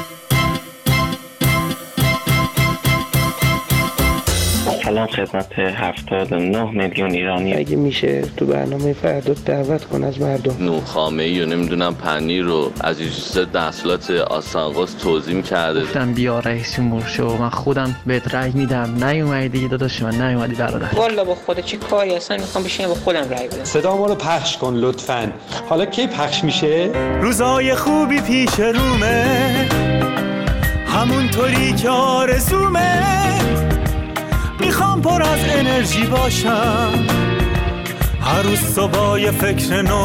سلام خدمت 79 میلیون ایرانی. اگه میشه تو برنامه فردا دعوت کن از مردم. نونخامه‌ای و نمیدونم پنیر رو از ضد محصولات آسانقاز توزیع کرده. گفتم بیا رئیس جمهور شو، من خودم بهت رأی میدم. نیومدی دیگه داداش من، نیومدی برادر. والا با خدا چه کاری اصلا میخوام بشینم با خودم رأی بدم. صدا ما رو پخش کن لطفاً. حالا کی پخش میشه؟ روزای خوبی پیش رومه، همونطوری که آرزومه. میخوام پر از انرژی باشم، هر روز صبح فکر نو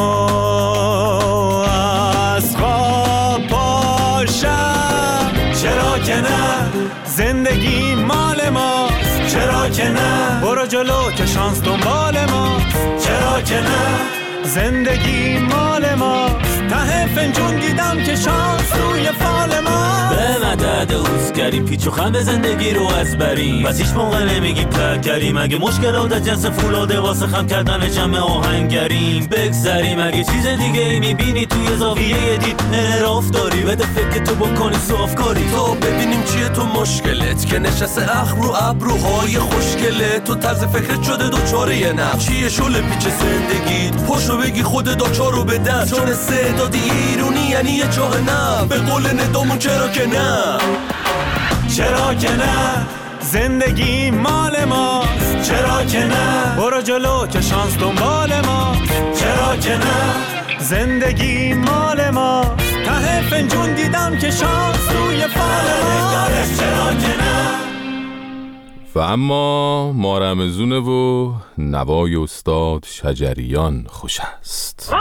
از خواب پاشم. چرا که نه، زندگی مال ماست. چرا که نه، برو جلو که شانس دنبال ماست. چرا که نه، زندگی مال ماست. ته فنجون دیدم که شانس روی فال ماست. به مدد اوزگریم، پیچ و خم زندگی رو از بریم. بس هیچ موقع نمیگیم ترک کریم. اگه مشکلات از جنس فولاده واسه خم کردن جمع آهنگریم. بگذریم اگه چیز دیگه ای میبینی توی زاویه دید انحراف داری. بده فکر تو بکنی صافکاری تو ببینیم چیه تو مشکلت که نشسته اخم رو ابروهای خوشگله. تو طرز فکرت شده دوچاره یه نفس. چیه شل پیچ زندگیت، پشتو بگی خود داچارو به دست. چون استعدادی ایرونی یعنی یه چاه نف. به قول ندامون چرا که نه، چرا که نه، زندگی مال ماست. چرا که نه، برو جلو که شانس دنبال ماست. چرا که نه، زندگی مال ماست. ته فنجون دیدم که شانس روی فال ماست. چرا که نه. و اما مارمزونه و نوای استاد شجریان خوش است.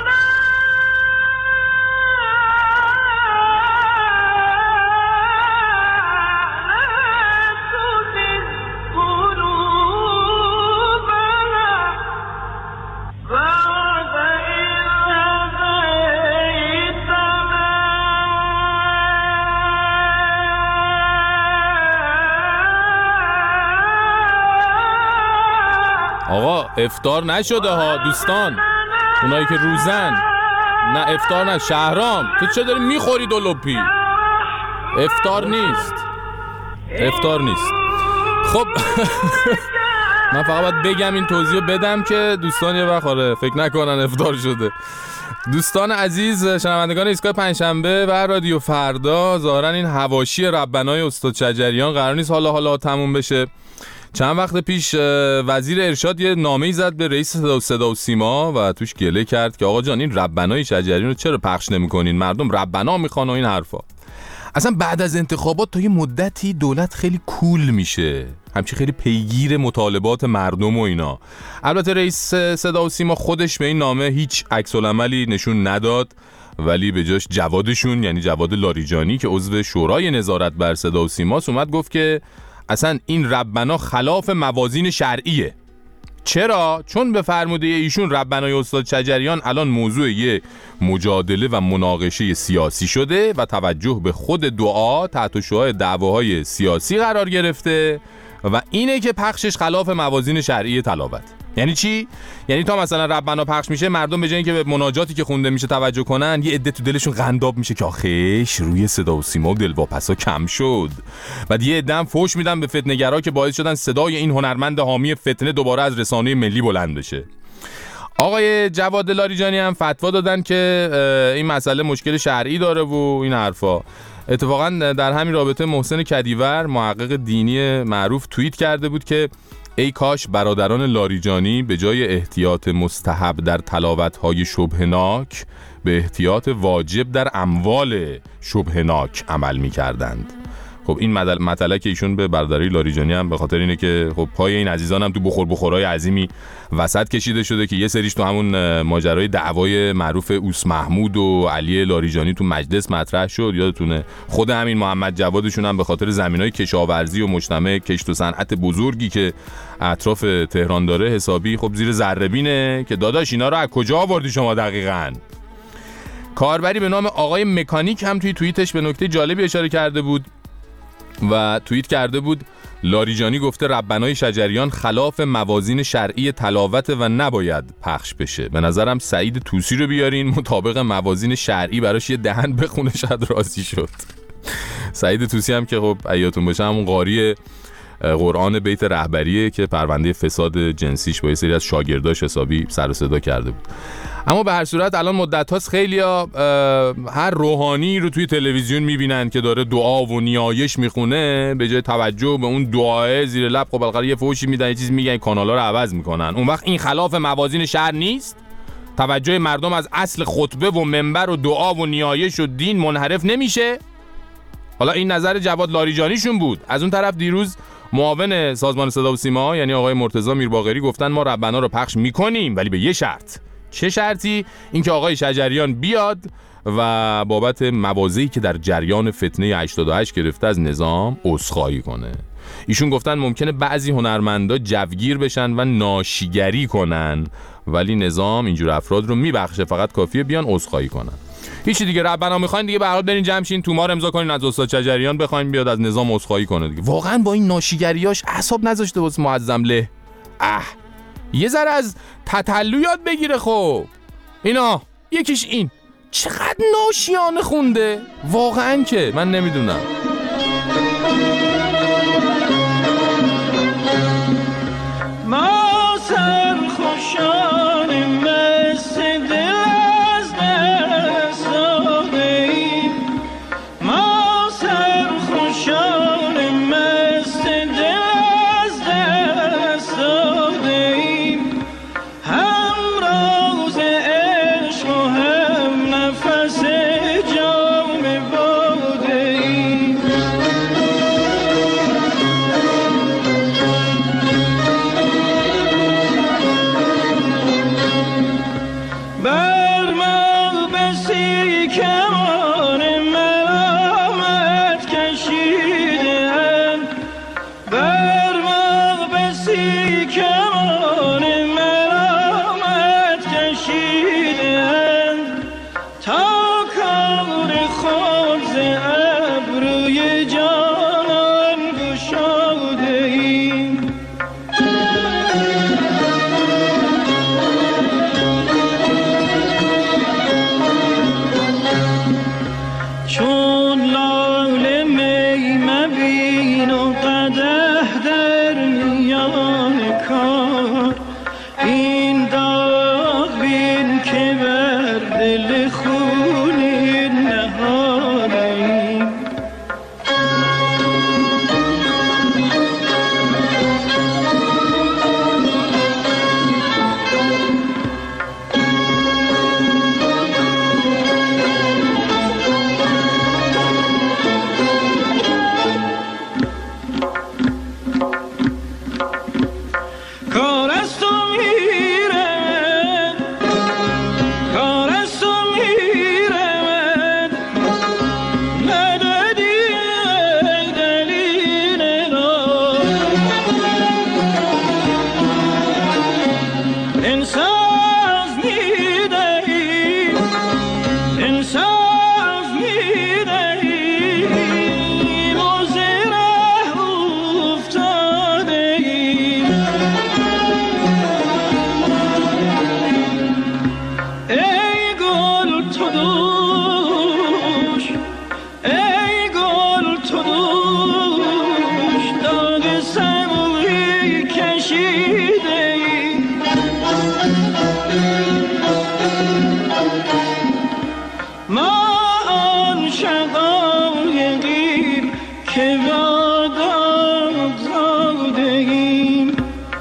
آقا افطار نشده ها دوستان، اونایی که روزن. نه افطار نه. شهرام تو چه داری میخوری دو لپی؟ افطار نیست، افطار نیست. خب من فقط باید بگم، این توضیح بدم که دوستان یه وقت فکر نکنن افطار شده. دوستان عزیز شنوندگان ایستگاه پنجشنبه و رادیو فردا، ظاهرا این حواشی ربنای استاد شجریان قرار نیست حالا تموم بشه. چند وقت پیش وزیر ارشاد یه نامه‌ای زد به رئیس صدا و سیما و توش گله کرد که آقا جان این ربنای شجریان رو چرا پخش نمی‌کنین؟ مردم ربنا میخوان و این حرفا. اصلا بعد از انتخابات تا یه مدتی دولت خیلی کول میشه، همچی خیلی پیگیر مطالبات مردم و اینا. البته رئیس صدا و سیما خودش به این نامه هیچ عکس‌العملی نشون نداد، ولی به جاش جوادشون یعنی جواد لاریجانی که عضو شورای نظارت بر صدا و سیما اومد گفت که اصلا این ربنا خلاف موازین شرعیه. چرا؟ چون به فرموده ایشون ربنای استاد شجریان الان موضوع یه مجادله و مناقشه سیاسی شده و توجه به خود دعا تحت شعاع دعواهای سیاسی قرار گرفته و اینه که پخشش خلاف موازین شرعی تلاوت. یعنی چی؟ یعنی تا مثلا ربنا پخش میشه، مردم به جای اینکه به مناجاتی که خونده میشه توجه کنن، یه عده تو دلشون قنداب میشه که آخیش روی صدا و سیما و دلواپسا کم شد. بعد یه عده هم فحش میدن به فتنه‌گرا که باعث شدن صدای این هنرمند حامی فتنه دوباره از رسانه ملی بلند بشه. آقای جواد لاریجانی هم فتوا دادن که این مسئله مشکل شرعی داره و این حرفا. اتفاقا در همین رابطه محسن کدیور محقق دینی معروف توییت کرده بود که ای کاش برادران لاریجانی به جای احتیاط مستحب در تلاوت‌های شبهناک به احتیاط واجب در اموال شبهناک عمل می‌کردند. خب این مطلع که ایشون به برادری لاریجانی هم به خاطر اینه که خب پای این عزیزان هم تو بخورهای عظیمی وسط کشیده شده که یه سریش تو همون ماجرای دعوای معروف اوس محمود و علی لاریجانی تو مجلس مطرح شد. یادتونه خود همین محمد جوادشون هم به خاطر زمینای کشاورزی و مجتمع کشت و صنعت بزرگی که اطراف تهران داره حسابی خب زیر ذره‌بینه که داداش اینا رو از کجا آوردی شما دقیقاً. کاربری به نام آقای مکانیک هم توی توییتش به نکته جالبی اشاره کرده بود و توییت کرده بود لاریجانی گفته ربنای شجریان خلاف موازین شرعی تلاوت و نباید پخش بشه. به نظرم سعید طوسی رو بیارین مطابق موازین شرعی براش یه دهن بخونه شاید راضی شد. سعید طوسی هم که خب ایاتون باشه همون قاری قرآن بیت رهبریه که پرونده فساد جنسیش با یه سری از شاگرداش حسابی سر و صدا کرده بود. اما به هر صورت الان مدت هاست خیلیا هر روحانی رو توی تلویزیون میبینن که داره دعا و نیایش میخونه، به جای توجه به اون دعاه زیر لب خب بالاخره یه فوشی میدن، یه چیز میگن، کانالا رو عوض میکنن. اون وقت این خلاف موازین شرع نیست؟ توجه مردم از اصل خطبه و منبر و دعا و نیایش و دین منحرف نمیشه؟ حالا این نظر جواد لاریجانیشون بود. از اون طرف دیروز معاون سازمان صدا و سیما یعنی آقای مرتضی میرباقری گفتن ما ربنا رو پخش میکنیم ولی به یه شرط. چه شرطی؟ اینکه آقای شجریان بیاد و بابت مواضعی که در جریان فتنه 88 گرفته از نظام عذرخواهی کنه. ایشون گفتن ممکنه بعضی هنرمندا جوگیر بشن و ناشیگری کنن ولی نظام اینجور افراد رو میبخشه، فقط کافیه بیان عذرخواهی کنن. هیچی دیگه، ربنا میخواین دیگه به هر حال برین جمع شین تومار امضا کنین از استاد شجریان بخواین بیاد از نظام عذرخواهی کنه دیگه. واقعا با این ناشیگریاش اعصاب نذاشته واسه معظم له. یه ذره از تتلو یاد بگیره. خب اینا یکیش این چقدر ناشیانه خونده واقعا که من نمیدونم. ما سر خوشان مست دل از دست دادیم، ما سر خوشان مست دل از دست دادیم، هم راز عشق و هم نفس جام باده ایم. بر ملبسی کمان ملامت کشیدند، بر ملبسی کمان ملامت کشیدند، تا کار خود ز ابروی جانان گشاده ایم. چون لاله می مبین و قدح در میان کار، این داغ بین که بر دل خونین نهاده ایم. کار است و میرود، کار است و میرود، ندادی دلیل را. انصاف میدهی، انصاف میدهی، ما ز ره افتاده ایم. ای گل تو دوش، ای گل تو دوش، داغ سبوی کشیده ای. ما آن شقایقیم که وادار زاده ایم.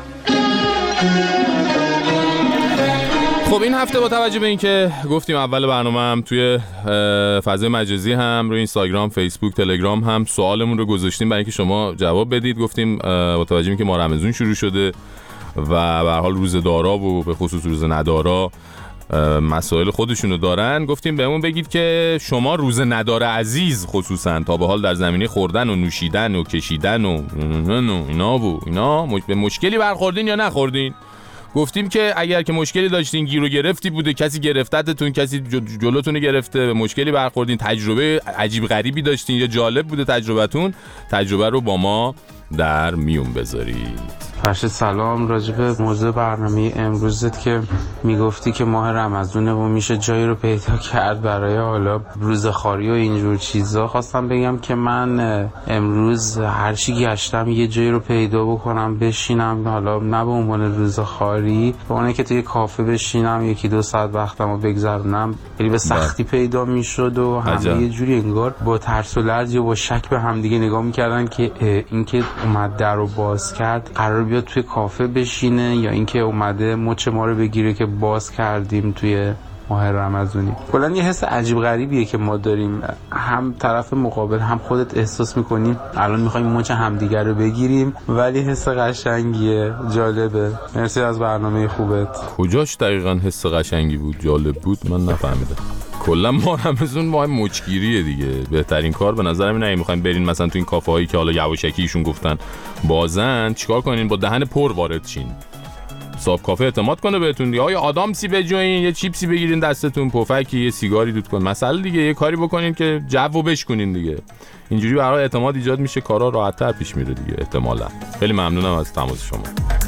خب این هفته با توجه به اینکه گفتیم اول برنامه هم توی فضای مجازی هم روی اینستاگرام، فیسبوک، تلگرام هم سوالمون رو گذاشتیم برای اینکه شما جواب بدید. گفتیم با توجه به اینکه ماه رمضان شروع شده و به هر حال روزه‌دارا و به خصوص روزه‌ندارا مسائل خودشونو دارن، گفتیم بهمون بگید که شما روزه ندار عزیز خصوصا تا به حال در زمینه خوردن و نوشیدن و کشیدن و اینا به مشکلی برخوردین یا نخوردین. گفتیم که اگر که مشکلی داشتین، گیر و گرفتی بوده، کسی گرفتتون، کسی جلوتون گرفته، به مشکلی برخوردین، تجربه عجیب غریبی داشتین یا جالب بوده تجربتون، تجربه رو با ما در میون بذارید. فرشت سلام. راجع به موضوع برنامه امروزت که میگفتی که ماه رمضونه و میشه جایی رو پیدا کرد برای حالا روزخواری و اینجور چیزا، خواستم بگم که من امروز هرچی گشتم یه جایی رو پیدا بکنم بشینم، حالا نه به عنوان روزخواری، به عنوان که توی کافه بشینم یکی دو ساعت وقتم رو بگذرونم، خیلی به سختی پیدا میشد و همه یه جوری انگار با ترس و لرز یا با شک به همدیگه نگاه میکردن که اینکه اومد در رو باز کرد قرار بیاد توی کافه بشینه یا اینکه اومده مچ ما رو بگیره که باز کردیم توی ماه رمضانی. کلا یه حس عجیب غریبیه که ما داریم، هم طرف مقابل هم خودت احساس میکنیم الان میخوایم مچ همدیگه رو بگیریم، ولی حس قشنگیه، جالبه. مرسی از برنامه خوبت. کجاش دقیقاً حس قشنگی بود، جالب بود؟ من نفهمیدم. کلا ما رمضان ماه مچگیریه دیگه. بهترین کار به نظرم اینه میخوایم برین مثلا تو این کافه هایی که حالا یواشکی ایشون گفتن بازن، چیکار کنین؟ با دهن پر وارد شین. صاحب کافه اعتماد کنه بهتون دیگه. آیا آدامسی بجوین، یه چیپسی بگیرین دستتون، پفکی، یه سیگاری دود کن، مثلا دیگه یه کاری بکنین که جوو بشکنین دیگه. اینجوری برای اعتماد ایجاد میشه، کارا راحت‌تر پیش میره دیگه احتمالاً. خیلی ممنونم از تماس شما.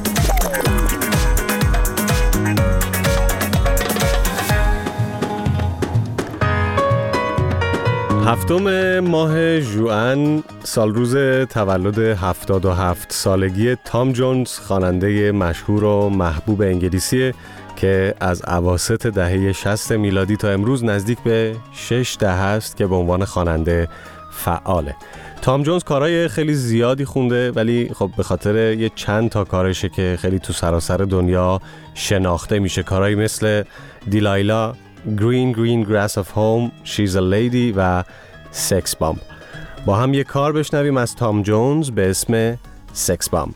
هفتم ماه ژوئن سالروز تولد 77 سالگی تام جونز، خواننده مشهور و محبوب انگلیسیه که از اواسط دهه 60 میلادی تا امروز نزدیک به 6 دهه است که به عنوان خواننده فعاله. تام جونز کارهای خیلی زیادی خونده، ولی خب به خاطر یه چند تا کارشه که خیلی تو سراسر دنیا شناخته میشه. کارهایی مثل دیلایلا، Green Green Grass of Home، She's a Lady و Sex Bomb. با هم یک کار بشنویم از تام جونز به اسم Sex Bomb.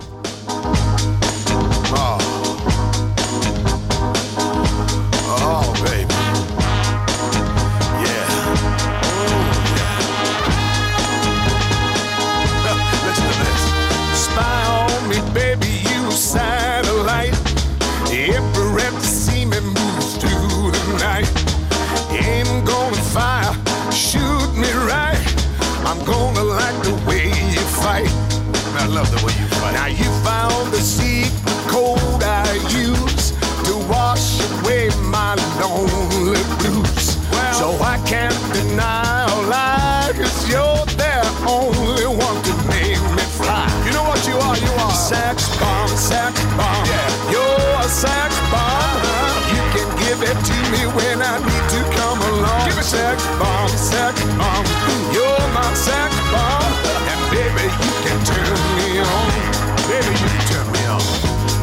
Now you found the secret code I use to wash away my lonely blues. Well, so I can't deny or lie, 'cause you're the only one to make me fly. You know what you are? You are sex bomb, sex bomb. Yeah, you're a sex bomb. You can give it to me when I need to come along. Give me sex bomb, sex bomb. You're my sex bomb, and baby you can turn me on. Baby, you can turn me on.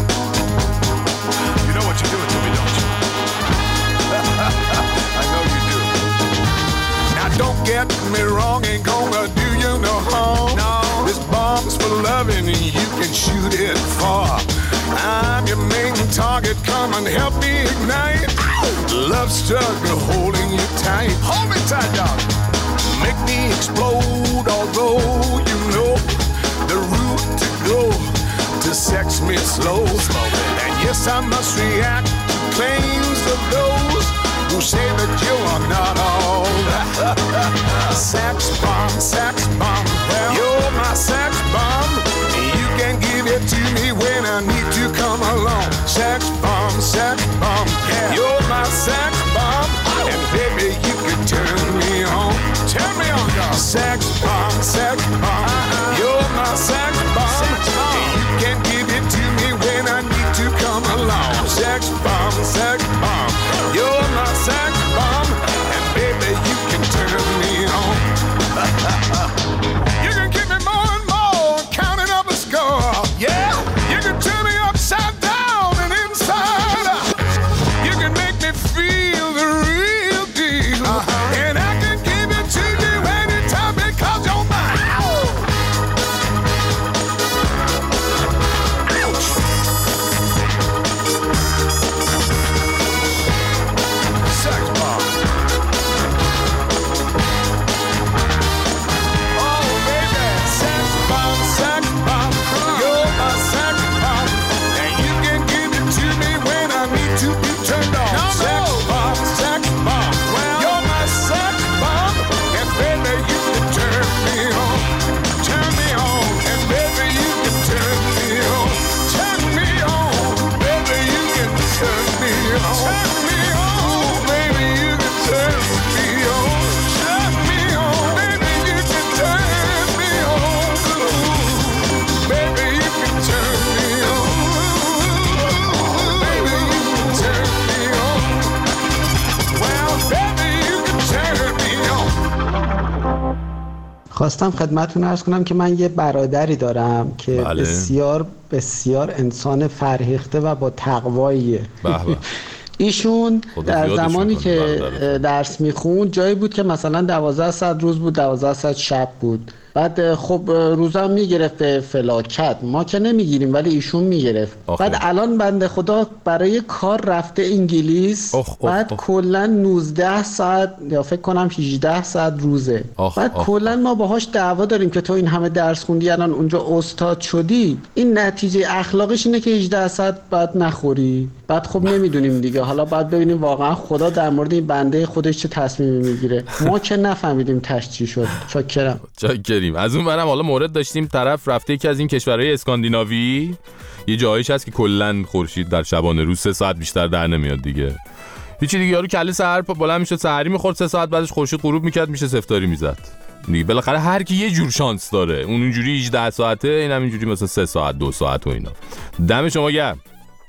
You know what you're doing to me, don't you? I know you do. Now don't get me wrong, ain't gonna do you no harm. No. This bomb's for loving and you can shoot it far. I'm your main target, come and help me ignite. Love struggle holding you tight. Hold me tight, dog. Make me explode, although you know the route to go to sex me slow. And yes, I must react to claims of those who say that you are not all that. Sex bomb, sex bomb. Well, you're my sex bomb. You can give it to me when I need to come along. Sex bomb, sex bomb. Yeah, you're my sex bomb. And baby, you can turn me on. Turn me on, dog. Sex bomb, sex bomb. You're my sex bomb. You can give it to me when I need to come along. Sex bomb, sex bomb. You're my sex bomb. And baby, you can turn me on. You can give me more and more, counting up a score. Yeah, you can turn me upside down and inside out. You can make me feel the real deal. And I can give it to you anytime because you're mine. خواستم خدمتتون عرض کنم که من یه برادری دارم که بسیار بسیار انسان فرهیخته و با تقواییه. ایشون در زمانی که درس میخوند جایی بود که مثلا 12 ساعت روز بود، 12 ساعت شب بود. بعد خب روزا میگرفت به فلاکت، ما که نمیگیریم ولی ایشون میگرفت. بعد الان بنده خدا برای کار رفته انگلیس، بعد کلا 19 ساعت یا فکر کنم 18 ساعت روزه. بعد کلا ما باهاش دعوا داریم که تو این همه درس خوندی الان اونجا استاد شدی، این نتیجه اخلاقش اینه که 18 ساعت بعد نخوری. بعد خب نمیدونیم دیگه، حالا بعد ببینیم واقعا خدا در مورد این بنده خودش چه تصمیمی میگیره. ما که نفهمیدیم تاش چی شد. چاکریم. از اون برم حالا مورد داشتیم طرف رفته یکی از این کشورهای اسکاندیناوی، یه جایش هست که کلا خورشید در شبانه روز 3 ساعت بیشتر در نمیاد دیگه. هیچی دیگه، یارو کله سحر بلند میشد، سحری میخورد، 3 ساعت بعدش خورشید غروب میکرد، میشه سفتاری میزد دیگه. بالاخره هر کی یه جور شانس داره، اون اینجوری 18 ساعته، این هم اینجوری مثلا 3 ساعت 2 ساعت و اینا. دم شما گرم.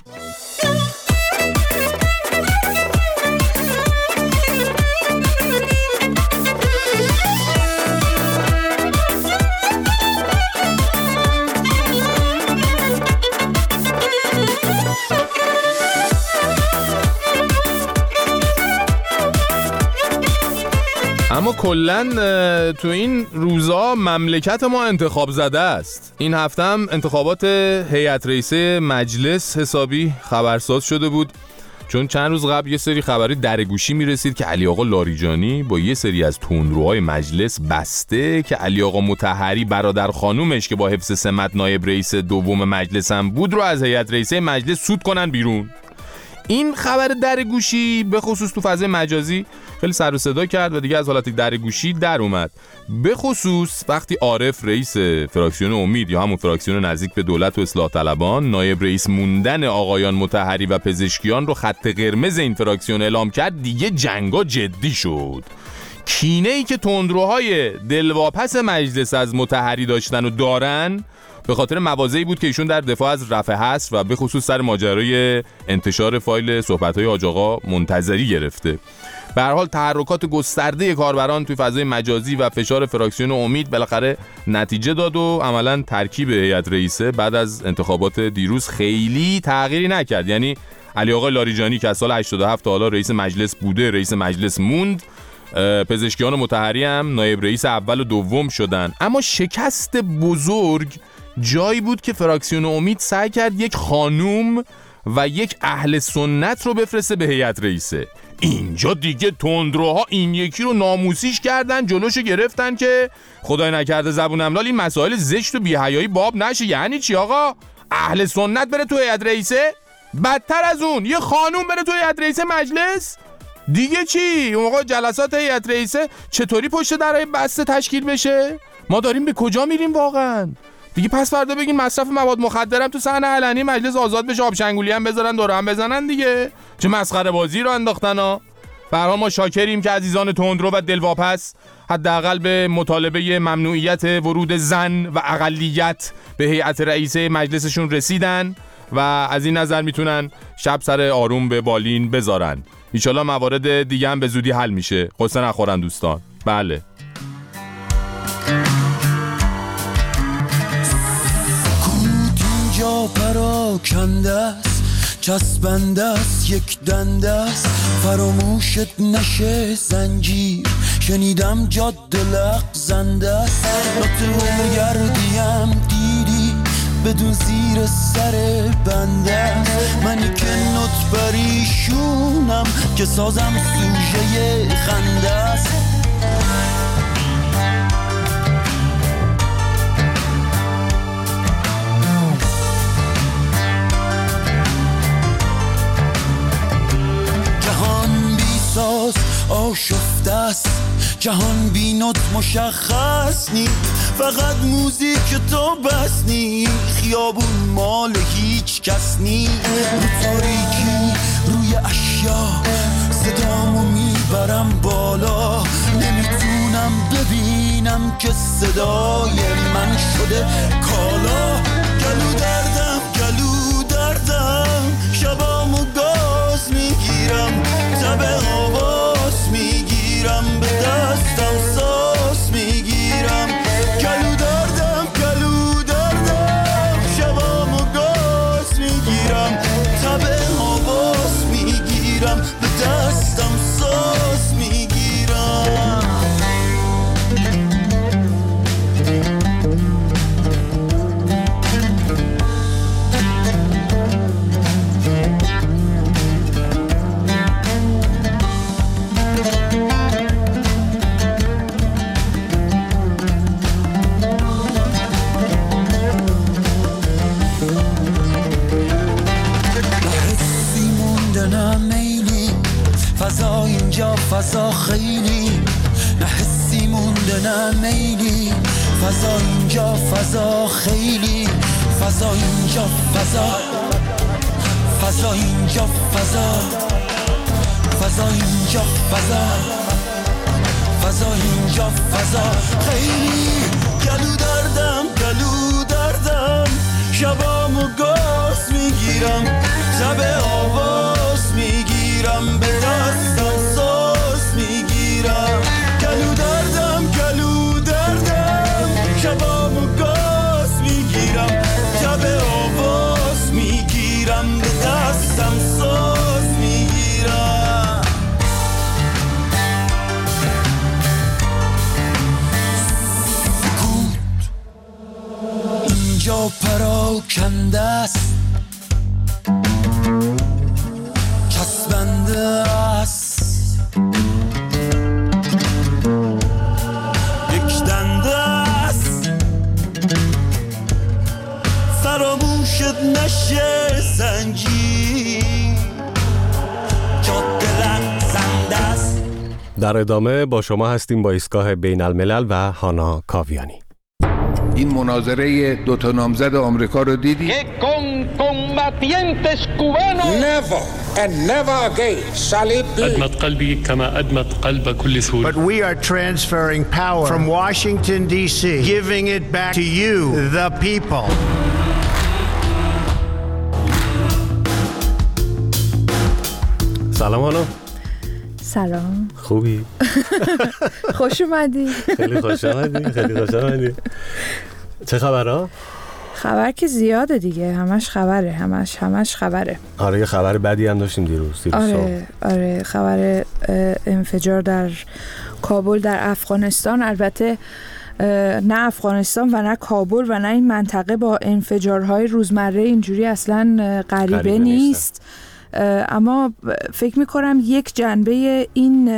اما کلن تو این روزا مملکت ما انتخاب زده است. این هفته هم انتخابات هیئت رئیسه مجلس حسابی خبرساز شده بود، چون چند روز قبل یه سری خبری درگوشی میرسید که علی آقا لاریجانی با یه سری از تندروهای مجلس بسته که علی آقا مطهری برادر خانومش که با حفظ سمت نایب رئیس دوم مجلس هم بود رو از هیئت رئیسه مجلس سود کنن بیرون. این خبر درگوشی به خصوص تو فضای مجازی خیلی سر و صدا کرد و دیگه از حالت درگوشی در اومد، به خصوص وقتی عارف رئیس فراکسیون امید یا همون فراکسیون نزدیک به دولت و اصلاح طلبان نایب رئیس موندن آقایان مطهری و پزشکیان رو خط قرمز این فراکسیون اعلام کرد، دیگه جنگا جدی شد. کینه‌ای که تندروهای دلواپس مجلس از مطهری داشتن و دارن به خاطر مواضعی بود که ایشون در دفاع از رفع حصر و به خصوص سر ماجرای انتشار فایل صحبت‌های حاج آقا منتظری گرفته. به هر حال تحرکات گسترده کاربران توی فضای مجازی و فشار فراکسیون امید بالاخره نتیجه داد و عملاً ترکیب هیئت رئیسه بعد از انتخابات دیروز خیلی تغییری نکرد. یعنی علی آقا لاریجانی که از سال 87 تا حالا رئیس مجلس بوده، رئیس مجلس موند، پزشکیان مطهری هم نایب رئیس اول و دوم شدن. اما شکست بزرگ جایی بود که فراکسیون امید سعی کرد یک خانوم و یک اهل سنت رو بفرسته به هیئت رئیسه. اینجا دیگه تندروها این یکی رو ناموسیش کردن، جلوشو گرفتن که خدای نکرده زبون املال این مسائل زشت و بی‌حیایی باب نشه. یعنی چی آقا؟ اهل سنت بره تو هیئت رئیسه؟ بدتر از اون یه خانوم بره تو هیئت رئیسه مجلس؟ دیگه چی؟ اون موقع جلسات هیئت رئیسه چطوری پشت درای بسته تشکیل بشه؟ ما داریم به کجا میریم واقعا؟ دیگه پس فردا بگین مصرف مواد مخدرم تو صحنه علنی مجلس آزاد بشه، آبشنگولی هم بذارن دور هم بزنن دیگه. چه مسخره بازی رو انداختن ها. به هر حال ما شاکریم که عزیزان تندرو و دلواپس حداقل به مطالبه ممنوعیت ورود زن و اقلیت به هیئت رئیسه مجلسشون رسیدن و از این نظر میتونن شب سر آروم به بالین بذارن. ان شاءالله موارد دیگه هم به زودی حل میشه. قصه نخورن دوستان. بله. پراکنده است، چسبنده است، یک دنده است، فراموشت نشه زنجیر، شنیدم جاده لغزنده است، نطه گردیم دیدی بدون زیر سر بنده است، منی که نط بریشونم که سازم سوژه خنده است. آشفته است جهان بی نوت مشخص نی، فقط موزیک تو بس نی، خیابون مال هیچ کس نی، رو تاریکی روی اشیا صدامو میبرم بالا، نمیتونم ببینم که صدای من شده کالا، گلو دردم شبامو گاز میگیرم، تب آواز میگیرم، به دستم ساز میگیرم، خیلی فضا اینجا فضا خیلی فضا اینجا فضا اینجا فضا اینجا فضا اینجا فضا خیلی گلو دردم شبامو گاز میگیرم شب آواز میگیرم به دستم ساز میگیرم گلو دردم شبامو گاز میگیرم شب آواز میگیرم به دستم ساز میگیرم اینجا پراکنده است چسبنده است یک دنده است فراموشت نشه زنجیر جاده لغزنده است. در ادامه با شما هستیم با ایستگاه بین الملل و هانا کاویانی. این مناظره دوتا نامزد آمریکا رو دیدی؟ Never and never again shall it be. أدمت قلبي كما أدمت قلب كل سوري. But we are transferring power from Washington D.C., giving it back to you, the people. سلام هانا. سلام. خوبی؟ خوش اومدی. خیلی خوش اومدی. چه خبرها؟ خبر که زیاده دیگه، همش خبره، همش خبره. آره یه خبر بدی هم داشتیم دیروز. آره خبر انفجار در کابل در افغانستان. البته نه افغانستان و نه کابل و نه این منطقه با انفجارهای روزمره اینجوری اصلا غریبه نیست. اما فکر میکنم یک جنبه این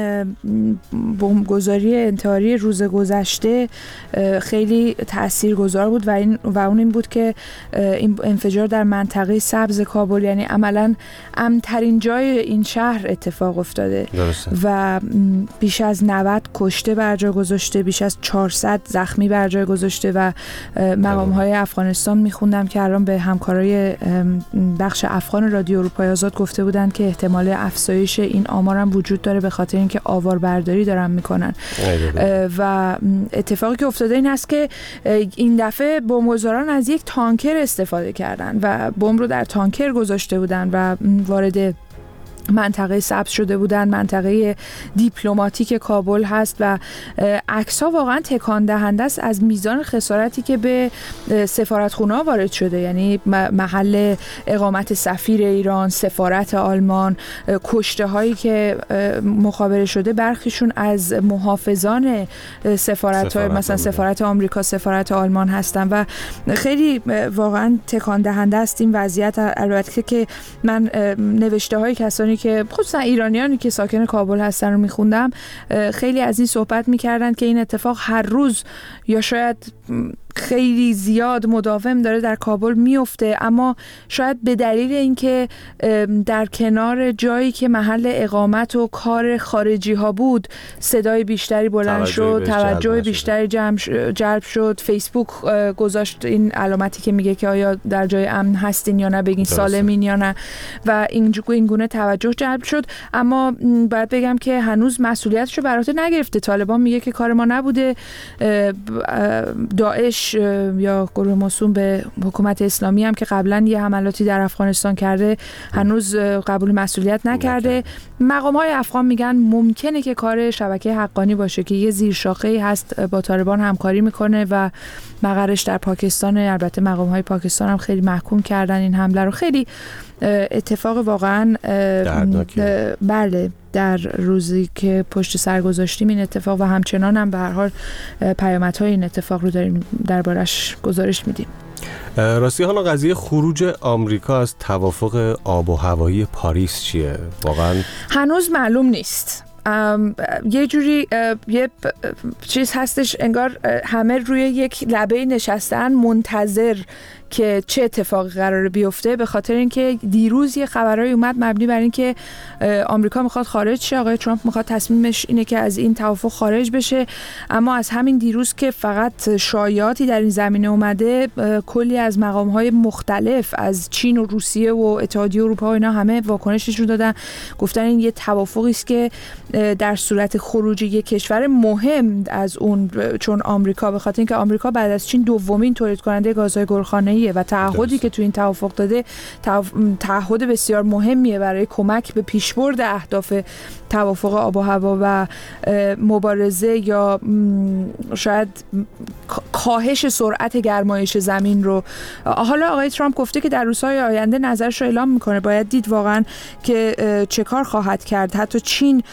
بمبگذاری انتحاری روز گذشته خیلی تاثیرگذار بود و اون این بود که این انفجار در منطقه سبز کابل، یعنی عملاً امن‌ترین جای این شهر اتفاق افتاده. درسته. و بیش از 90 کشته بر جای گذاشته، بیش از 400 زخمی بر جای گذاشته و مقام‌های افغانستان میخوندم که الان به همکارای بخش افغان رادیو اروپای آزاد گفته بودن که احتمال افزایش این آمار هم وجود داره به خاطر اینکه آواربرداری دارن میکنن. و اتفاقی که افتاده این است که این دفعه بمبگذاران از یک تانکر استفاده کردن و بمب رو در تانکر گذاشته بودن و وارد منطقه سبز شده بودن. منطقه دیپلماتیک کابل هست و عکس‌ها واقعا تکان دهنده است از میزان خسارتی که به سفارتخونه‌ها وارد شده، یعنی محل اقامت سفیر ایران، سفارت آلمان، کشته هایی که مخابره شده برخیشون از محافظان سفارت‌های مثلا سفارت آمریکا، سفارت آلمان هستن و خیلی واقعا تکان دهنده است این وضعیت. البته که من نوشته های کسانی که خصوصا ایرانیانی که ساکن کابل هستن رو میخوندم، خیلی از این صحبت میکردن که این اتفاق هر روز یا شاید خیلی زیاد مداوم داره در کابل میفته، اما شاید به دلیل اینکه در کنار جایی که محل اقامت و کار خارجی ها بود صدای بیشتری بلند شد، توجه بیشتری جلب شد. فیسبوک گذاشت این علامتی که میگه که آیا در جای امن هستین یا نه، بگین سالمین یا نه، و این گونه توجه جلب شد. اما باید بگم که هنوز مسئولیتش رو بر عهده نگرفته. طالبان میگه که کار ما نبوده. داعش یا گروه موسوم به حکومت اسلامی هم که قبلا یه حملاتی در افغانستان کرده هنوز قبول مسئولیت نکرده. مقام‌های افغان میگن ممکنه که کار شبکه حقانی باشه که یه زیرشاخه‌ای هست با طالبان همکاری میکنه و مقرش در پاکستان. البته مقام‌های پاکستان هم خیلی محکوم کردن این حمله رو. خیلی اتفاق واقعا بله در روزی که پشت سر گذاشتیم این اتفاق و همچنان هم به هر حال پیامدهای این اتفاق رو داریم دربارش گزارش میدیم. راستی حالا قضیه خروج آمریکا از توافق آب و هوایی پاریس چیه؟ واقعا هنوز معلوم نیست. یه جوری یه چیز هستش انگار همه روی یک لبه نشستن منتظر که چه اتفاقی قراره بیفته، به خاطر اینکه دیروز یه خبرایی اومد مبنی بر اینکه آمریکا میخواد خارج شه، آقای ترامپ میخواد تصمیمش اینه که از این توافق خارج بشه، اما از همین دیروز که فقط شایعاتی در این زمینه اومده، کلی از مقام‌های مختلف از چین و روسیه و اتحادیه اروپا و اینا همه واکنششون دادن، گفتن این یه توافقی است که در صورت خروج یک کشور مهم از اون، چون آمریکا به خاطر اینکه آمریکا بعد از چین دومین تولید کننده گازهای گلخانه‌ایه و تعهدی که تو این توافق داده تعهد بسیار مهمیه برای کمک به پیشبرد اهداف توافق آب و هوا و مبارزه یا شاید کاهش سرعت گرمایش زمین رو. حالا آقای ترامپ گفته که در روزهای آینده نظرش رو اعلام میکنه، باید دید واقعا که چه کار خواهد کرد. حتی چین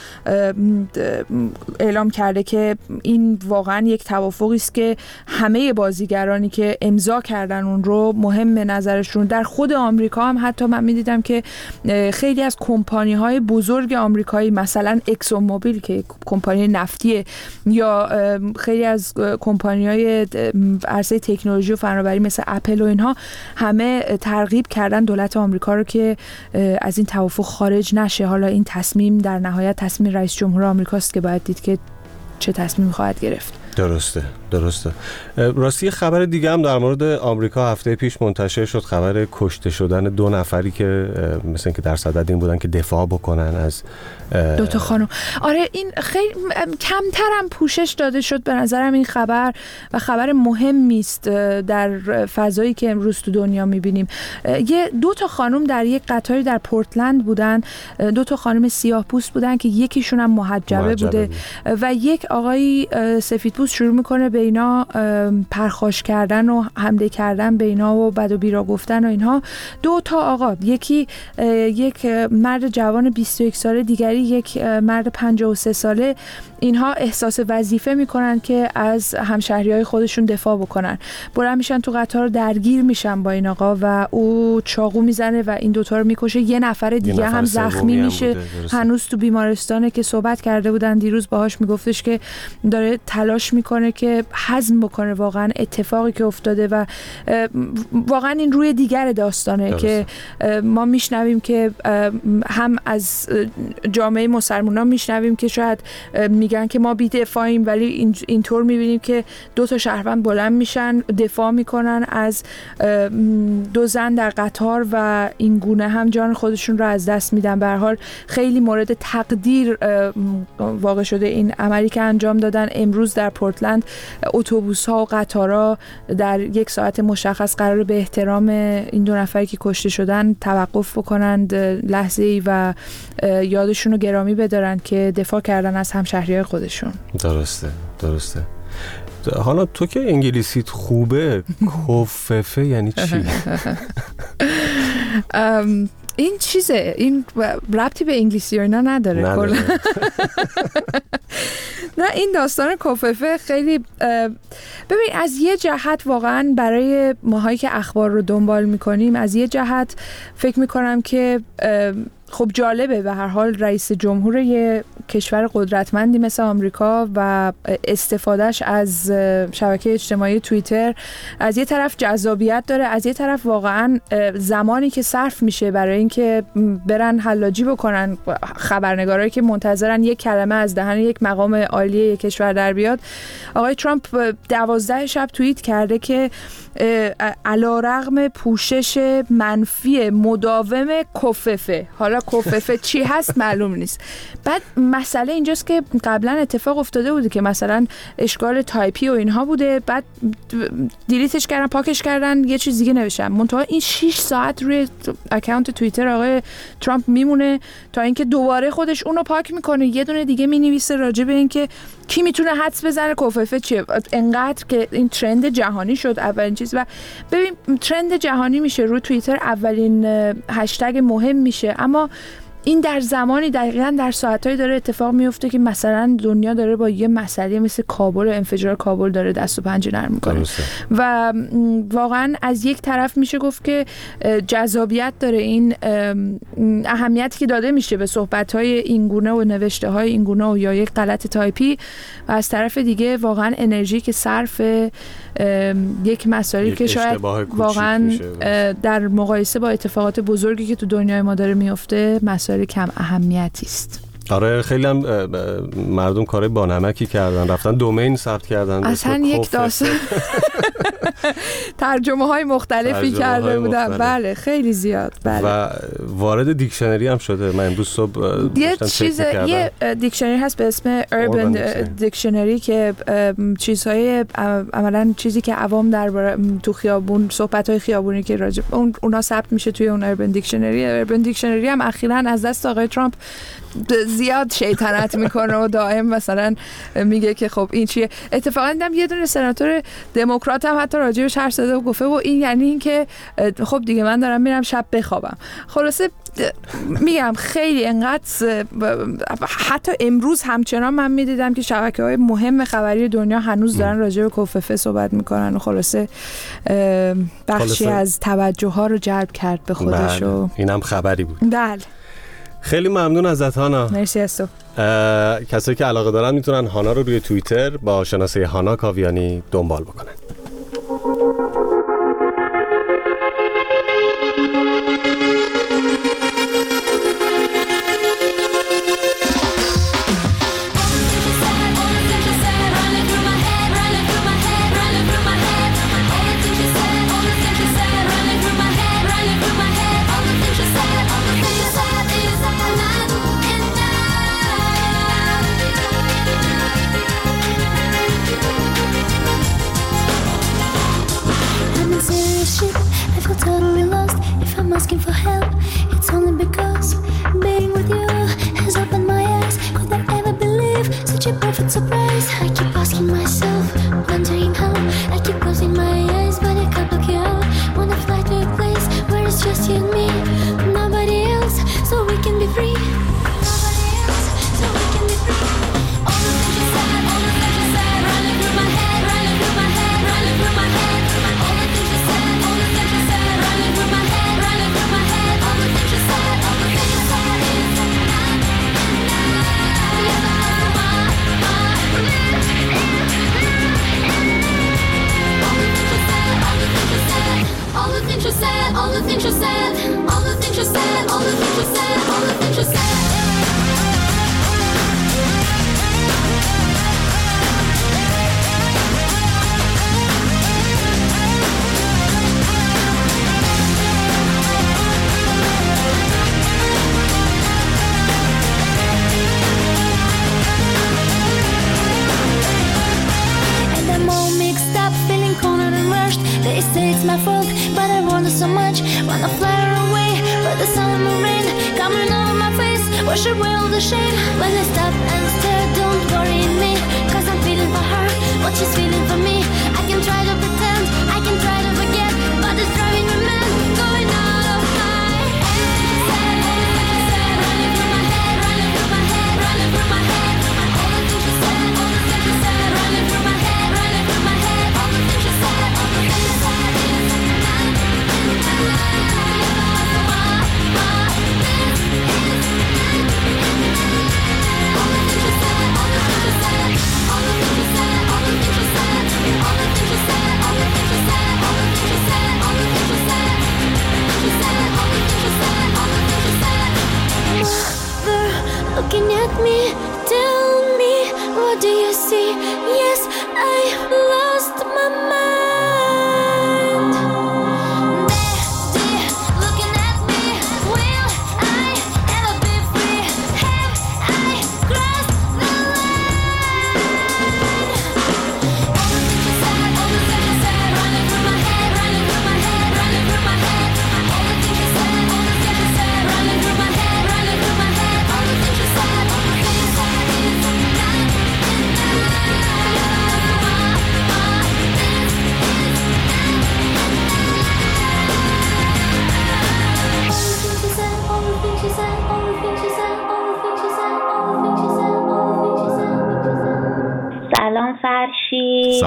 اعلام کرده که این واقعا یک توافقی است که همه بازیگرانی که امضا کردن اون رو مهم نظرشون. در خود آمریکا هم حتی من میدیدم که خیلی از کمپانی‌های بزرگ آمریکایی، مثلا اکسون موبیل که کمپانی نفتیه، یا خیلی از کمپانی‌های عرصه تکنولوژی و فناوری مثل اپل و اینها، همه ترغیب کردن دولت آمریکا رو که از این توافق خارج نشه. حالا این تصمیم در نهایت تصمیم رئیس جمهور آمریکاست که باید دید که چه تصمیمی خواهد گرفت. درسته. راستی خبر دیگه هم در مورد آمریکا هفته پیش منتشر شد، خبر کشته شدن 2 نفری که مثل اینکه در صدد این بودن که دفاع بکنن از 2 تا خانم. آره این خیلی کمتر هم پوشش داده شد به نظرم این خبر، و خبر مهمی است در فضایی که امروز تو دنیا می‌بینیم. 2 تا خانم در یک قطاری در پورتلند بودن، 2 تا خانم سیاه‌پوست بودن که یکیشون هم محجبه بوده و یک آقای سفیدپوست شروع میکنه به اینا پرخاش کردن و حمله کردن به اینا و بد و بیرا گفتن و اینها. 2 تا آقا، یکی یک مرد جوان 21 ساله، دیگری یک مرد 53 ساله، اینها احساس وظیفه میکنن که از همشهریای خودشون دفاع بکنن، بلند میشن تو قطار درگیر میشن با این آقا و او چاقو میزنه و این 2 تا رو میکشه. یه نفر دیگه هم زخمی میشه، هنوز تو بیمارستانه که صحبت کرده بودن دیروز باهاش، میگفتش که داره تلاش میکنه که هضم بکنه واقعا اتفاقی که افتاده و واقعا این روی دیگر داستانه که ما میشنویم که هم از جامعه مسلمانان میشنویم که شاید میگن که ما بی‌دفاعیم، ولی اینطور میبینیم که 2 تا شهروند بلند میشن دفاع میکنن از 2 زن در قطار و این گونه هم جان خودشون رو از دست میدن. به هر حال خیلی مورد تقدیر واقع شده این عملی که انجام دادن. امروز در پورتلند اتوبوس‌ها و قطارها در یک ساعت مشخص قرار به احترام این 2 نفری که کشته شدن توقف بکنند لحظه‌ای و یادشون رو گرامی بدارن که دفاع کردن از همشهریای خودشون. درسته. حالا تو که انگلیسیت خوبه، کففه یعنی چی؟ این چیزه، این ربطی به انگلیسی و اینا نداره. نه این داستان کففه خیلی ببین، از یه جهت واقعا برای ماهایی که اخبار رو دنبال میکنیم، از یه جهت فکر میکنم که خب جالبه به هر حال رئیس جمهور یه کشور قدرتمندی مثل آمریکا و استفادهش از شبکه اجتماعی توییتر از یه طرف جذابیت داره، از یه طرف واقعا زمانی که صرف میشه برای اینکه برن حلاجی بکنن خبرنگارایی که منتظرن یک کلمه از دهن یک مقام عالی یک کشور در بیاد. آقای ترامپ 12 شب توییت کرده که علیرغم پوشش منفی مداوم کففه، حالا کففه چی هست معلوم نیست. بعد مسئله اینجاست که قبلا اتفاق افتاده بوده که مثلا اشکال تایپی و اینها بوده، بعد دیلیتش کردن، پاکش کردن، یه چیز دیگه نوشتن. منتها این 6 ساعت روی اکانت توییتر آقای ترامپ میمونه تا اینکه دوباره خودش اونو پاک میکنه، یه دونه دیگه مینویسه راجع به اینکه کی میتونه حدس بزنه کففه چیه. انقدر که این ترند جهانی شد اولین چیز. و ببین ترند جهانی میشه رو توییتر، اولین هشتگ مهم میشه، اما این در زمانی دقیقاً در ساعتایی داره اتفاق میفته که مثلا دنیا داره با یه مسئله مثل کابل و انفجار کابل داره دست و پنجه نرم میکنه و واقعاً از یک طرف میشه گفت که جذابیت داره این اهمیتی که داده میشه به صحبت‌های اینگونه و نوشته‌های اینگونه و یا یک غلط تایپی و از طرف دیگه واقعاً انرژی که صرف یک مسائلی که شاید واقعاً در مقایسه با اتفاقات بزرگی که تو دنیای ما داره میفته مسائل کم اهمیتی است. آره خیلی هم مردم کار بانمکی کردن، رفتن دومین ثبت کردن، اصلا یک داستان ترجمه های مختلفی کرده بودن. بله خیلی زیاد. بله. و وارد دیکشنری هم شده. من امروز صبح یه دیکشنری هست به اسم Urban دیکشنری که چیزهای عملاً چیزی که عوام در تو خیابون صحبت‌های خیابونی که راجع اونا ثبت میشه توی اون Urban دیکشنری هم اخیراً از دست آقای ترامپ زیاد شیطنت میکنه و دائم مثلا میگه که خب این چیه. اتفاقا دیدم یه دونه سناتور دموکرات هم حتی راجعش حرف زده و گفته و این یعنی این که خب دیگه من دارم میرم شب بخوابم. خلاصه میگم خیلی انقدر حتی امروز همچنان من میدیدم که شبکه‌های مهم خبری دنیا هنوز دارن راجع به کوففه صحبت میکنن و خلاصه بخشی از توجه ها رو جلب کرد به خودش. و اینم خبری بود. بله. خیلی ممنون ازت هانا. مرسی از تو. کسایی که علاقه دارن میتونن هانا رو روی توییتر با شناسه هانا کاویانی دنبال بکنن. Asking for help, it's only because being with you has opened my eyes. Could I ever believe such a perfect surprise? I keep asking myself, wondering how. I keep closing my eyes, but I can't block you out. Wanna fly to a place where it's just you and me, nobody else, so we can be free. Nobody else, so we can be free. All the things you said, all the things you said, running through my head, running through my head, running through my head. All the things you said, all the things you said, running through my head. All the things you said, all the things you said, all the things you said, all the things you said, all the things you said. They say it's my fault, but I want it so much. Wanna fly away, but the sun and the rain coming over my face, wash away all the shame. When I stop and stare, don't worry me, cause I'm feeling for her what she's feeling for me. I can try to pretend, I can try to forget, but it's driving me mad, going out of my head. Running through my head, running through my head, running through my head. All the things you said, all the things you said, running through my head, running through my head. All the things you said, all the things you said. All the things you said, all the things you said, all the things you said, all the things you said.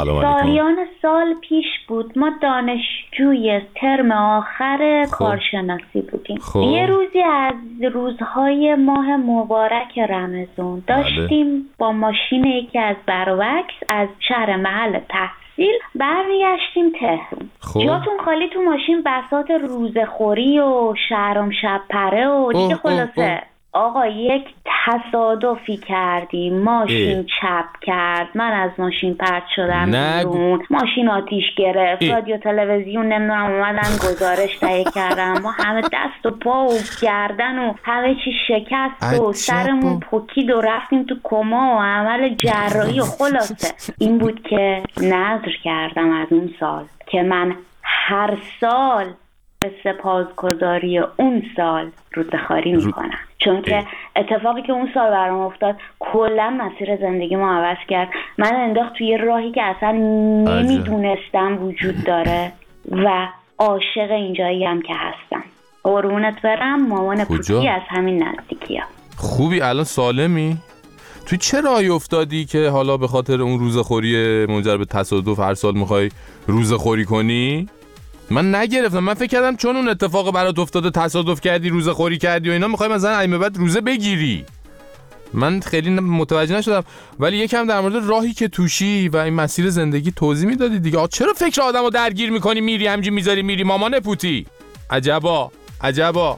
سلام علیکم. سالیان سال پیش بود، ما دانشجوی ترم آخر کارشناسی بودیم. یه روزی از روزهای ماه مبارک رمضان داشتیم با ماشین یکی از بروکس از شهر محل تحصیل برمیگشتیم تهران. جاتون خالی تو ماشین بساط روزخوری و شهرام شب پره و دیگه خلاصه آقا یک تصادفی کردیم، ماشین چپ کرد، من از ماشین پرت شدم بیرون، ماشین آتیش گرفت، رادیو تلویزیون نمیدونم اومدن گزارش تهیه کردن، ما همه دست و پا و گردن و همه چی شکست و سرمون پکید و رفتیم تو کما و عمل جراحی و خلاصه این بود که نذر کردم از اون سال که من هر سال به سپاسگزاری اون سال رودخاری میکنم، چون که اتفاقی که اون سال برام افتاد کلا مسیر زندگی ما عوض کرد. من انداخت توی راهی که اصلا نمیدونستم وجود داره و عاشق اینجایی هم که هستم. قربونت برم مامان پوتی از همین نزدیکی ها. خوبی الان سالمی؟ توی چه راهی افتادی که حالا به خاطر اون روزخوری منجر به تصادف هر سال میخوای روزخوری کنی؟ من نگرفتم، من فکر کردم چون اون اتفاق برات افتاده تصادف کردی روزخوری کردی و اینا میخوای مثلا ایمه بعد روزه بگیری. من خیلی متوجه نشدم، ولی یکم در مورد راهی که توشی و این مسیر زندگی توضیح میدادی دیگه. چرا فکر آدمو درگیر میکنی میری همینجوری میذاری میری مامان پوتی؟ عجبا عجبا.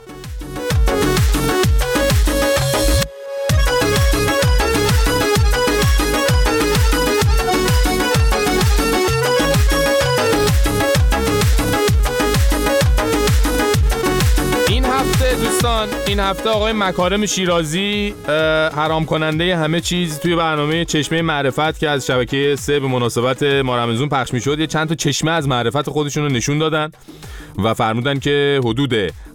دوستان این هفته آقای مکارم شیرازی حرام کننده همه چیز توی برنامه چشمه معرفت که از شبکه 3 به مناسبت ماه رمضان پخش میشد یه چند تا چشمه از معرفت خودشون رو نشون دادن و فرمودن که حدود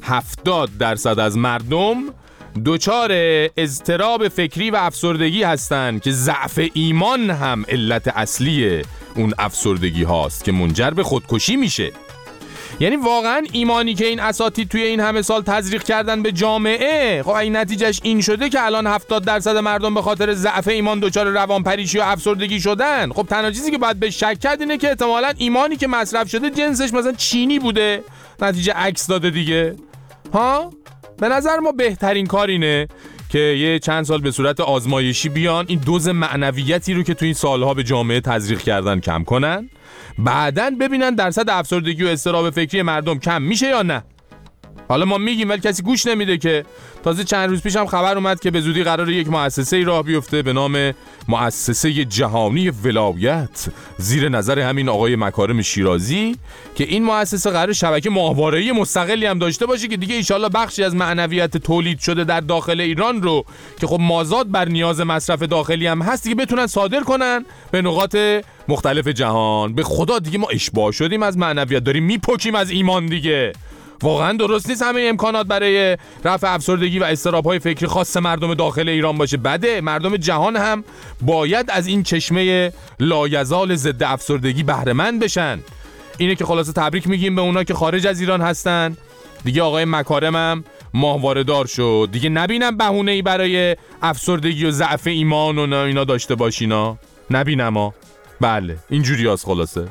70% از مردم دچار اضطراب فکری و افسردگی هستن که ضعف ایمان هم علت اصلی اون افسردگی هاست که منجر به خودکشی میشه. یعنی واقعا ایمانی که این اساتید توی این همه سال تزریق کردن به جامعه، خب این نتیجهش این شده که الان 70% مردم به خاطر ضعف ایمان دچار روانپریشی و افسردگی شدن. خب تنها چیزی که باید به شک کرد اینه که احتمالاً ایمانی که مصرف شده جنسش مثلا چینی بوده، نتیجه عکس داده دیگه. ها؟ به نظر ما بهترین کار اینه که یه چند سال به صورت آزمایشی بیان این دوز معنویتی رو که توی این سالها به جامعه تزریق کردن کم کنن، بعدن ببینن درصد افسردگی و اضطراب فکری مردم کم میشه یا نه. حالا ما میگیم ولی کسی گوش نمیده که. تازه چند روز پیش هم خبر اومد که به زودی قراره یک مؤسسه راه بیفته به نام مؤسسه جهانی ولایت زیر نظر همین آقای مکارم شیرازی که این مؤسسه قراره شبکه ماهواره‌ای مستقلی هم داشته باشه که دیگه ایشالله بخشی از معنویت تولید شده در داخل ایران رو که خب مازاد بر نیاز مصرف داخلی هم هست دیگه بتونن صادر کنن به نقاط مختلف جهان. به خدا دیگه ما اشباع شدیم از معنویت، داریم میپکیم از ایمان دیگه. واقعا درست نیست همه امکانات برای رفع افسردگی و اضطراب‌های فکری خاص مردم داخل ایران باشه. بده مردم جهان هم باید از این چشمه لایزال ضد افسردگی بهره مند بشن. اینه که خلاصه تبریک میگیم به اونا که خارج از ایران هستن. دیگه آقای مکارم هم ماهواره‌دار شد دیگه، نبینم بهونه‌ای برای افسردگی و ضعف ایمان و اینا داشته باشینا، نبینم ها. بله اینجوری هست خلاصه.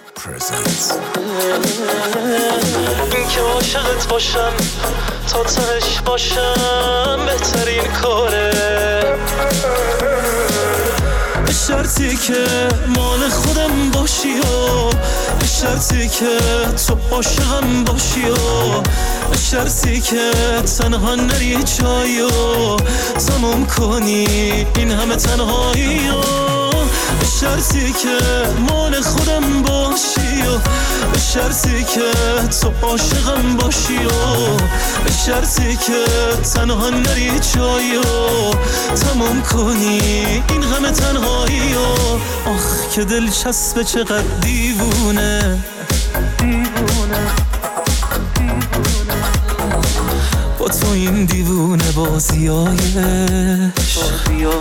این که عاشقت باشم تا تهش باشم بهترین کاره، به شرطی که مال خودم باشی و به شرطی که تو عاشقم باشی و به شرطی که تنها نری جایی و تمام کنی این همه تنهایی و به شرطی که مال خودم باشی و به شرطی که تو عاشقم باشی و به شرطی که تنها نری جایی و تمام کنی این همه تنهایی و آخ که دلچسبه چقدر دیوونه با تو این دیوونه بازیایش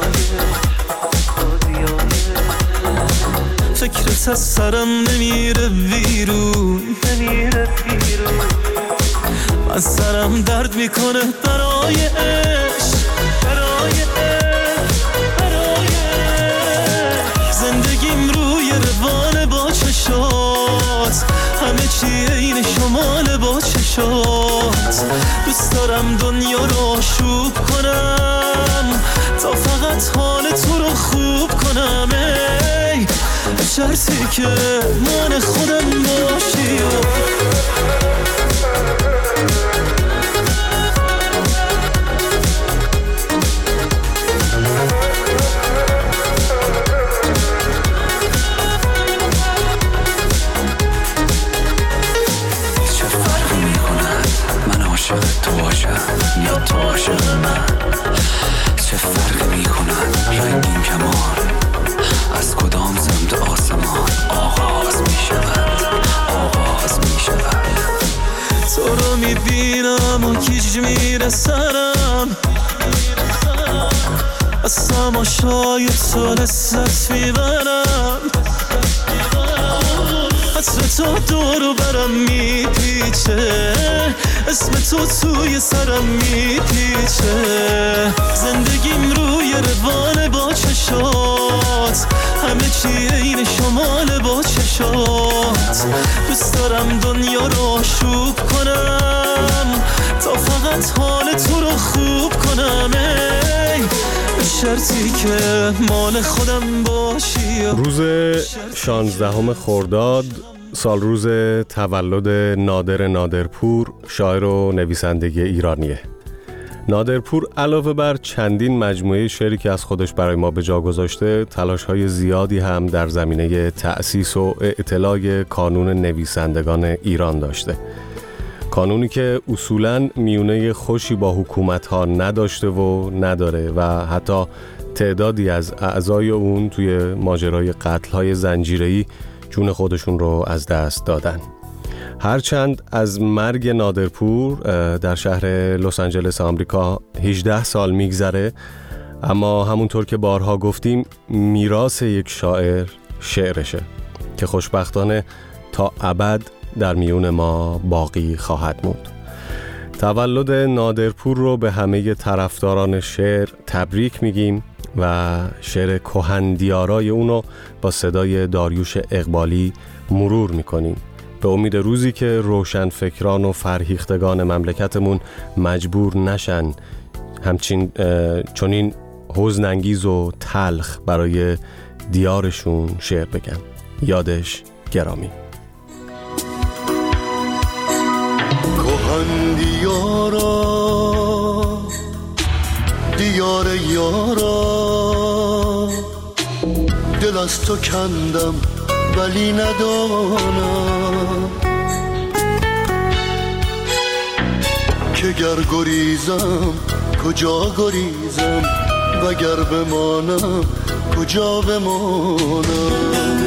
فکرت از سرم نمیره بیرون من سرم درد میکنه برای عشق زندگیم روی روان چیه این شمال با چشات. دوست دارم دنیا رو آشوب کنم تا فقط حال تو رو خوب کنم. ای شرطی که مان خودم باشی یا تو عاشق من. چه فرقی میکنن رنگین کمان از کدام سمت آسمان آغاز میشود. تو رو میبینم و گیج میره سرم، از تماشای تو لذت میبرم. عطر تو دورو برم میپیچه، اسم تو توی سرم میپیچه. زندگیم روی روان با چشات، همه چی این شمال با چشات. دوست دارم دنیا رو آشوب کنم تا فقط حال تو رو خوب کنم. ای شرطی که مال خودم باشی. روز 16 خرداد سال روز تولد نادر نادرپور، شاعر و نویسنده ایرانیه. نادرپور علاوه بر چندین مجموعه شعری که از خودش برای ما به جا گذاشته، تلاش‌های زیادی هم در زمینه تأسیس و اطلاع کانون نویسندگان ایران داشته. کانونی که اصولاً میونه خوشی با حکومت‌ها نداشته و نداره و حتی تعدادی از اعضای اون توی ماجرای قتل‌های زنجیره‌ای جون خودشون رو از دست دادن. هرچند از مرگ نادرپور در شهر لس آنجلس آمریکا 18 سال میگذره، اما همونطور که بارها گفتیم میراث یک شاعر شعرشه که خوشبختانه تا ابد در میون ما باقی خواهد موند. تولد نادرپور رو به همه طرفداران شعر تبریک میگیم و شعر کهندیارای اونو با صدای داریوش اقبالی مرور میکنیم، به امید روزی که روشن فکران و فرهیختگان مملکتمون مجبور نشن چنین حزن انگیز و تلخ برای دیارشون شعر بگن. یادش گرامی. کهندیارا دیار یارا، دل از تو کندم ولی ندانم که گر گریزم کجا گریزم و گر بمانم کجا بمانم.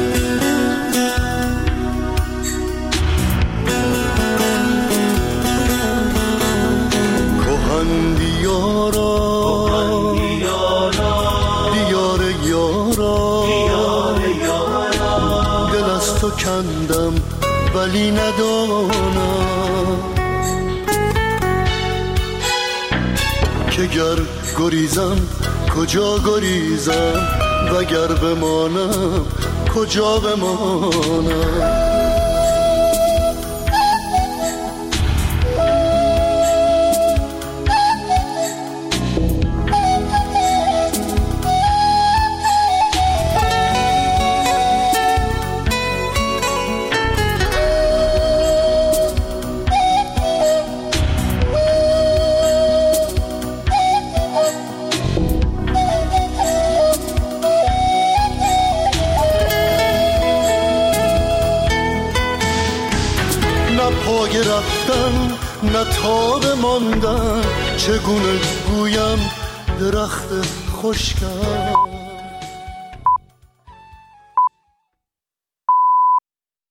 کهندیارا دیار یارا، دل از تو کندم ولی ندانم که گر گریزم کجا گریزم و گر بمانم کجا بمانم. رفتن نه تاب ماندن، چگونه گویم درخت خشکم